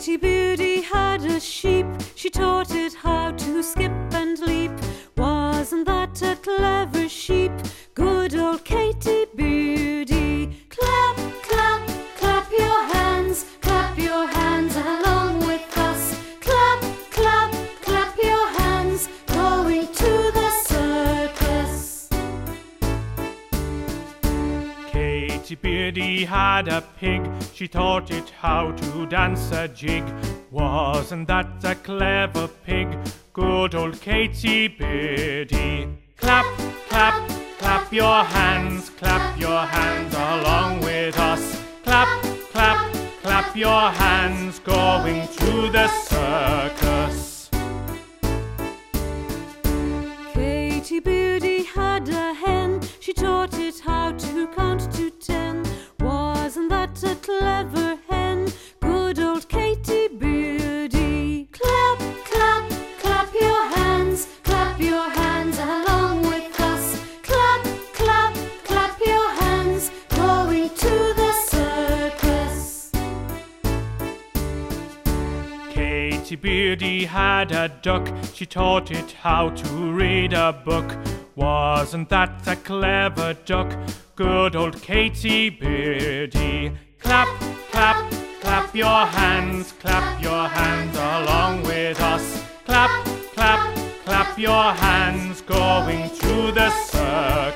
Katy Beardy had a sheep, she taught it how to skip and leap. Wasn't that a clever sheep? Good old Katy Beardy. Clap, clap, clap your hands along with us. Clap, clap, clap your hands, going to the circus. Katy Beardy had a pig, she taught it how to dance a jig. Wasn't that a clever pig? Good old Katy Beardy. Clap, clap, clap your hands along with us. Clap, clap, clap your hands, going to the circus. Katy Beardy had a hen, she taught it how to count to 10. Wasn't that a clever hen? Good old Katy Beardy. Clap, clap, clap your hands along with us. Clap, clap, clap your hands, going to the circus. Katy Beardy had a duck, she taught it how to read a book. Wasn't that a clever duck? Good old Katy Beardy. Clap, clap, clap your hands along with us. Clap, clap, clap your hands, going to the circus.